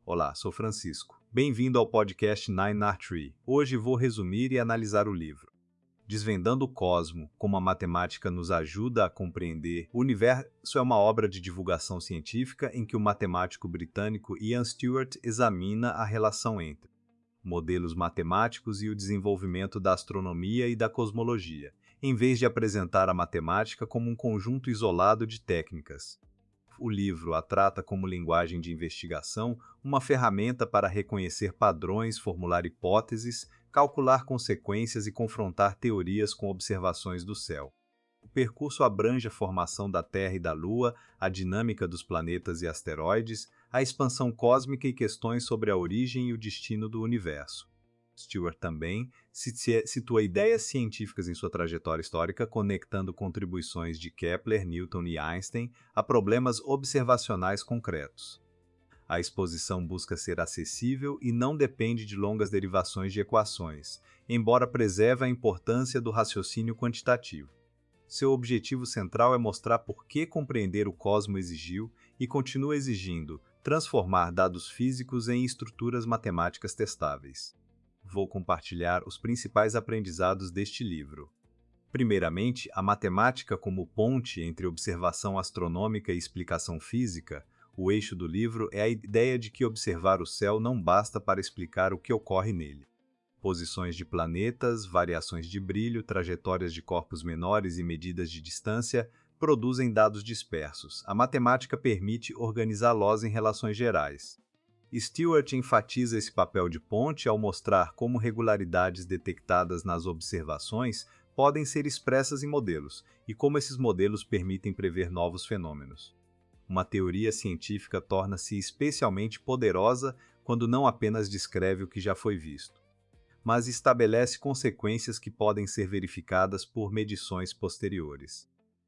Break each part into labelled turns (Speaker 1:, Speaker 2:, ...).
Speaker 1: Olá, sou Francisco. Bem-vindo ao podcast Nine Art Tree. Hoje vou resumir e analisar o livro. Desvendando o Cosmo, como a matemática nos ajuda a compreender o universo, é uma obra de divulgação científica em que o matemático britânico Ian Stewart examina a relação entre modelos matemáticos e o desenvolvimento da astronomia e da cosmologia, em vez de apresentar a matemática como um conjunto isolado de técnicas. O livro a trata como linguagem de investigação, uma ferramenta para reconhecer padrões, formular hipóteses, calcular consequências e confrontar teorias com observações do céu. O percurso abrange a formação da Terra e da Lua, a dinâmica dos planetas e asteroides, a expansão cósmica e questões sobre a origem e o destino do universo. Stewart também situa ideias científicas em sua trajetória histórica, conectando contribuições de Kepler, Newton e Einstein a problemas observacionais concretos. A exposição busca ser acessível e não depende de longas derivações de equações, embora preserve a importância do raciocínio quantitativo. Seu objetivo central é mostrar por que compreender o cosmo exigiu e continua exigindo transformar dados físicos em estruturas matemáticas testáveis. Vou compartilhar os principais aprendizados deste livro. Primeiramente, a matemática como ponte entre observação astronômica e explicação física. O eixo do livro é a ideia de que observar o céu não basta para explicar o que ocorre nele. Posições de planetas, variações de brilho, trajetórias de corpos menores e medidas de distância produzem dados dispersos. A matemática permite organizá-los em relações gerais. Stewart enfatiza esse papel de ponte ao mostrar como regularidades detectadas nas observações podem ser expressas em modelos e como esses modelos permitem prever novos fenômenos. Uma teoria científica torna-se especialmente poderosa quando não apenas descreve o que já foi visto, mas estabelece consequências que podem ser verificadas por medições posteriores.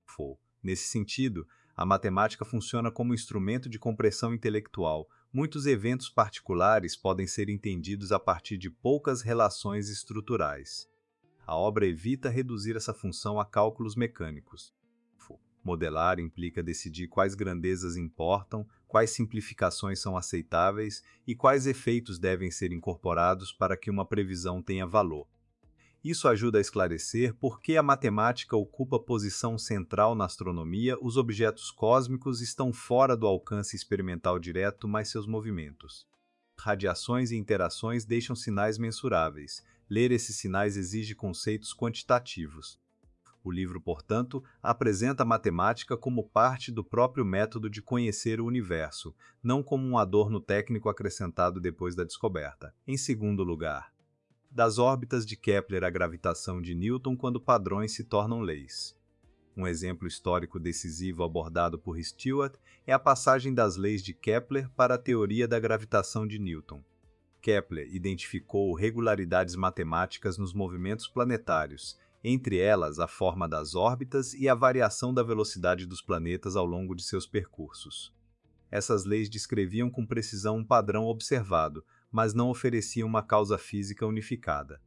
Speaker 1: Nesse sentido, a matemática funciona como instrumento de compressão intelectual. Muitos eventos particulares podem ser entendidos a partir de poucas relações estruturais. A obra evita reduzir essa função a cálculos mecânicos. Modelar implica decidir quais grandezas importam, quais simplificações são aceitáveis e quais efeitos devem ser incorporados para que uma previsão tenha valor. Isso ajuda a esclarecer por que a matemática ocupa posição central na astronomia. Os objetos cósmicos estão fora do alcance experimental direto, mas seus movimentos, radiações e interações deixam sinais mensuráveis. Ler esses sinais exige conceitos quantitativos. O livro, portanto, apresenta a matemática como parte do próprio método de conhecer o universo, não como um adorno técnico acrescentado depois da descoberta. Em segundo lugar, das órbitas de Kepler à gravitação de Newton quando padrões se tornam leis. Um exemplo histórico decisivo abordado por Stewart é a passagem das leis de Kepler para a teoria da gravitação de Newton. Kepler identificou regularidades matemáticas nos movimentos planetários, entre elas a forma das órbitas e a variação da velocidade dos planetas ao longo de seus percursos. Essas leis descreviam com precisão um padrão observado, mas não ofereciam uma causa física unificada.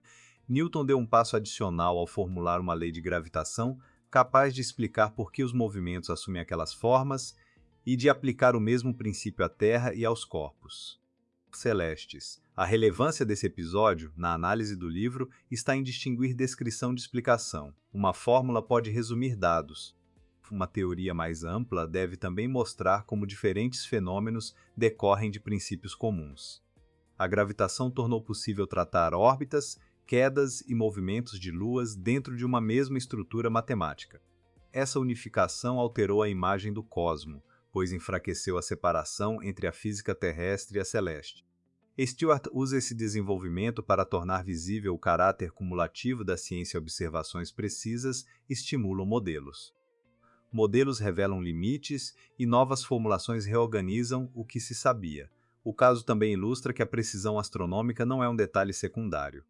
Speaker 1: Newton deu um passo adicional ao formular uma lei de gravitação capaz de explicar por que os movimentos assumem aquelas formas e de aplicar o mesmo princípio à Terra e aos corpos celestes. A relevância desse episódio, na análise do livro, está em distinguir descrição de explicação. Uma fórmula pode resumir dados. Uma teoria mais ampla deve também mostrar como diferentes fenômenos decorrem de princípios comuns. A gravitação tornou possível tratar órbitas, quedas e movimentos de luas dentro de uma mesma estrutura matemática. Essa unificação alterou a imagem do cosmo, pois enfraqueceu a separação entre a física terrestre e a celeste. Stewart usa esse desenvolvimento para tornar visível o caráter cumulativo da ciência. Observações precisas estimulam modelos. Modelos revelam limites e novas formulações reorganizam o que se sabia. O caso também ilustra que a precisão astronômica não é um detalhe secundário.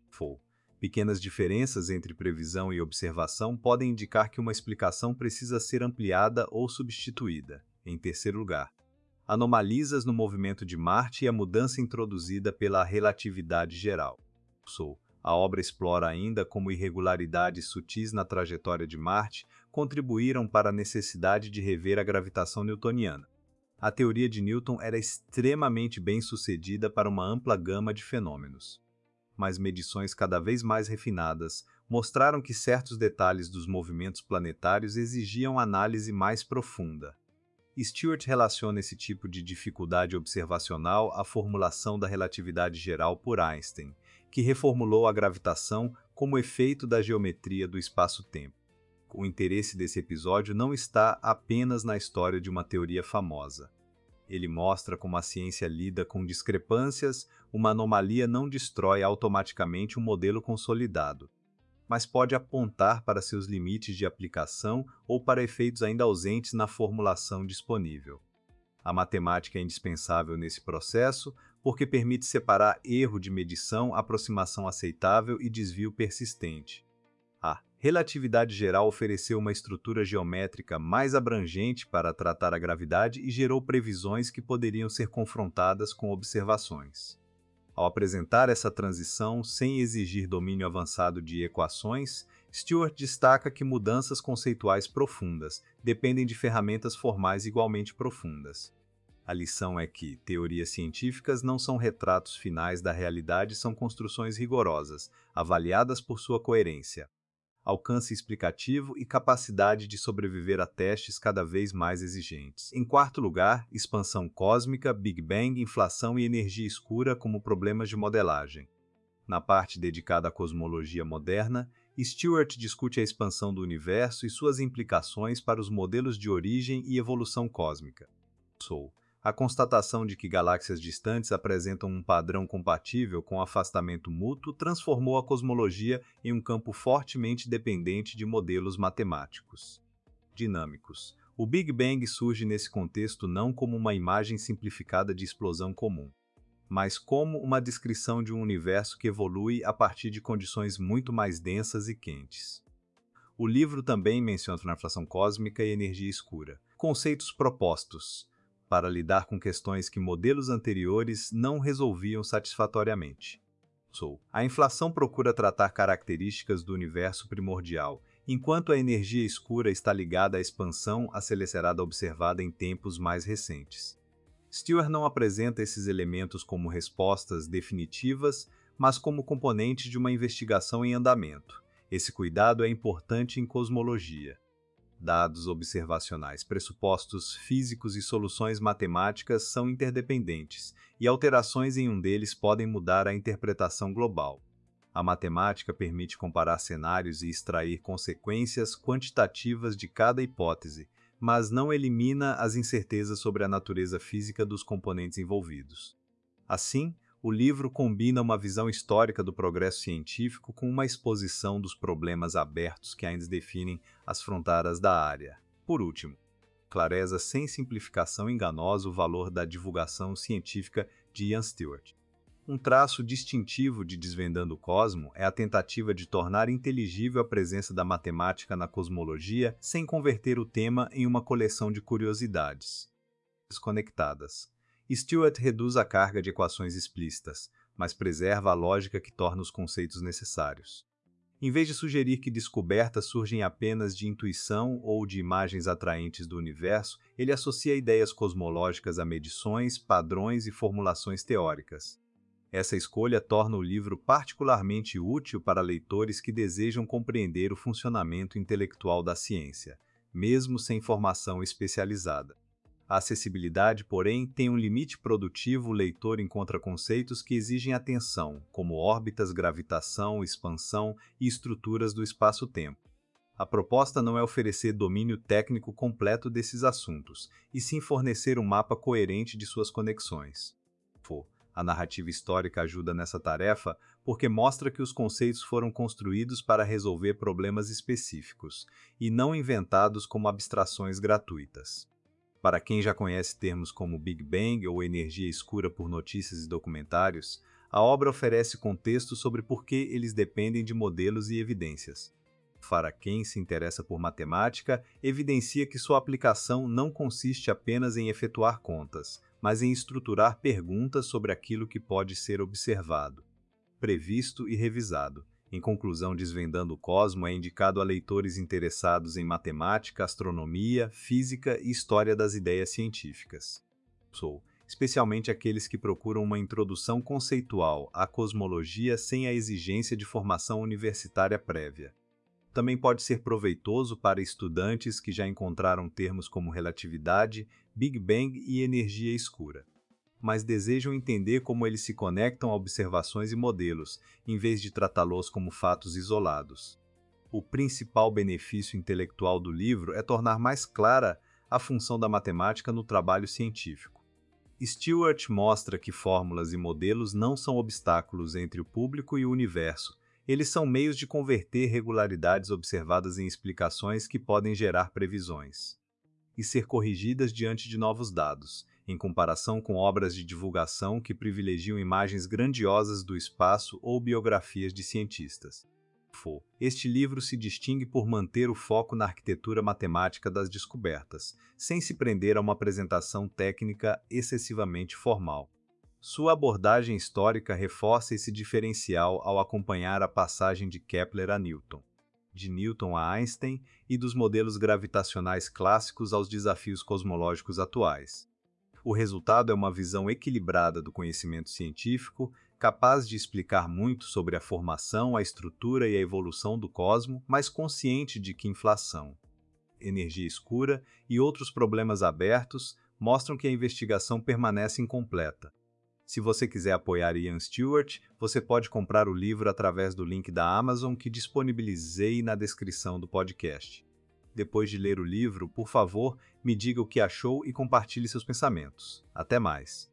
Speaker 1: Pequenas diferenças entre previsão e observação podem indicar que uma explicação precisa ser ampliada ou substituída. Em terceiro lugar, anomalias no movimento de Marte e a mudança introduzida pela relatividade geral. A obra explora ainda como irregularidades sutis na trajetória de Marte contribuíram para a necessidade de rever a gravitação newtoniana. A teoria de Newton era extremamente bem-sucedida para uma ampla gama de fenômenos. Mas medições cada vez mais refinadas mostraram que certos detalhes dos movimentos planetários exigiam análise mais profunda. Stewart relaciona esse tipo de dificuldade observacional à formulação da relatividade geral por Einstein, que reformulou a gravitação como efeito da geometria do espaço-tempo. O interesse desse episódio não está apenas na história de uma teoria famosa. Ele mostra como a ciência lida com discrepâncias, uma anomalia não destrói automaticamente um modelo consolidado, mas pode apontar para seus limites de aplicação ou para efeitos ainda ausentes na formulação disponível. A matemática é indispensável nesse processo porque permite separar erro de medição, aproximação aceitável e desvio persistente. A relatividade geral ofereceu uma estrutura geométrica mais abrangente para tratar a gravidade e gerou previsões que poderiam ser confrontadas com observações. Ao apresentar essa transição sem exigir domínio avançado de equações, Stewart destaca que mudanças conceituais profundas dependem de ferramentas formais igualmente profundas. A lição é que teorias científicas não são retratos finais da realidade, são construções rigorosas, avaliadas por sua coerência, alcance explicativo e capacidade de sobreviver a testes cada vez mais exigentes. Em quarto lugar, expansão cósmica, Big Bang, inflação e energia escura como problemas de modelagem. Na parte dedicada à cosmologia moderna, Stewart discute a expansão do universo e suas implicações para os modelos de origem e evolução cósmica. A constatação de que galáxias distantes apresentam um padrão compatível com afastamento mútuo transformou a cosmologia em um campo fortemente dependente de modelos matemáticos dinâmicos. O Big Bang surge nesse contexto não como uma imagem simplificada de explosão comum, mas como uma descrição de um universo que evolui a partir de condições muito mais densas e quentes. O livro também menciona a inflação cósmica e energia escura, conceitos propostos para lidar com questões que modelos anteriores não resolviam satisfatoriamente. A inflação procura tratar características do universo primordial, enquanto a energia escura está ligada à expansão acelerada observada em tempos mais recentes. Stewart não apresenta esses elementos como respostas definitivas, mas como componentes de uma investigação em andamento. Esse cuidado é importante em cosmologia. Dados observacionais, pressupostos físicos e soluções matemáticas são interdependentes, e alterações em um deles podem mudar a interpretação global. A matemática permite comparar cenários e extrair consequências quantitativas de cada hipótese, mas não elimina as incertezas sobre a natureza física dos componentes envolvidos. Assim, o livro combina uma visão histórica do progresso científico com uma exposição dos problemas abertos que ainda definem as fronteiras da área. Por último, clareza sem simplificação enganosa o valor da divulgação científica de Ian Stewart. Um traço distintivo de Desvendando o Cosmo é a tentativa de tornar inteligível a presença da matemática na cosmologia sem converter o tema em uma coleção de curiosidades desconectadas. Stewart reduz a carga de equações explícitas, mas preserva a lógica que torna os conceitos necessários. Em vez de sugerir que descobertas surgem apenas de intuição ou de imagens atraentes do universo, ele associa ideias cosmológicas a medições, padrões e formulações teóricas. Essa escolha torna o livro particularmente útil para leitores que desejam compreender o funcionamento intelectual da ciência, mesmo sem formação especializada. A acessibilidade, porém, tem um limite produtivo. O leitor encontra conceitos que exigem atenção, como órbitas, gravitação, expansão e estruturas do espaço-tempo. A proposta não é oferecer domínio técnico completo desses assuntos, e sim fornecer um mapa coerente de suas conexões. A narrativa histórica ajuda nessa tarefa porque mostra que os conceitos foram construídos para resolver problemas específicos, e não inventados como abstrações gratuitas. Para quem já conhece termos como Big Bang ou energia escura por notícias e documentários, a obra oferece contexto sobre por que eles dependem de modelos e evidências. Para quem se interessa por matemática, evidencia que sua aplicação não consiste apenas em efetuar contas, mas em estruturar perguntas sobre aquilo que pode ser observado, previsto e revisado. Em conclusão, Desvendando o Cosmo é indicado a leitores interessados em matemática, astronomia, física e história das ideias científicas. especialmente aqueles que procuram uma introdução conceitual à cosmologia sem a exigência de formação universitária prévia. Também pode ser proveitoso para estudantes que já encontraram termos como relatividade, Big Bang e energia escura, mas desejam entender como eles se conectam a observações e modelos, em vez de tratá-los como fatos isolados. O principal benefício intelectual do livro é tornar mais clara a função da matemática no trabalho científico. Stewart mostra que fórmulas e modelos não são obstáculos entre o público e o universo. Eles são meios de converter regularidades observadas em explicações que podem gerar previsões e ser corrigidas diante de novos dados, em comparação com obras de divulgação que privilegiam imagens grandiosas do espaço ou biografias de cientistas. Este livro se distingue por manter o foco na arquitetura matemática das descobertas, sem se prender a uma apresentação técnica excessivamente formal. Sua abordagem histórica reforça esse diferencial ao acompanhar a passagem de Kepler a Newton, de Newton a Einstein e dos modelos gravitacionais clássicos aos desafios cosmológicos atuais. O resultado é uma visão equilibrada do conhecimento científico, capaz de explicar muito sobre a formação, a estrutura e a evolução do cosmos, mas consciente de que inflação, energia escura e outros problemas abertos mostram que a investigação permanece incompleta. Se você quiser apoiar Ian Stewart, você pode comprar o livro através do link da Amazon que disponibilizei na descrição do podcast. Depois de ler o livro, por favor, me diga o que achou e compartilhe seus pensamentos. Até mais!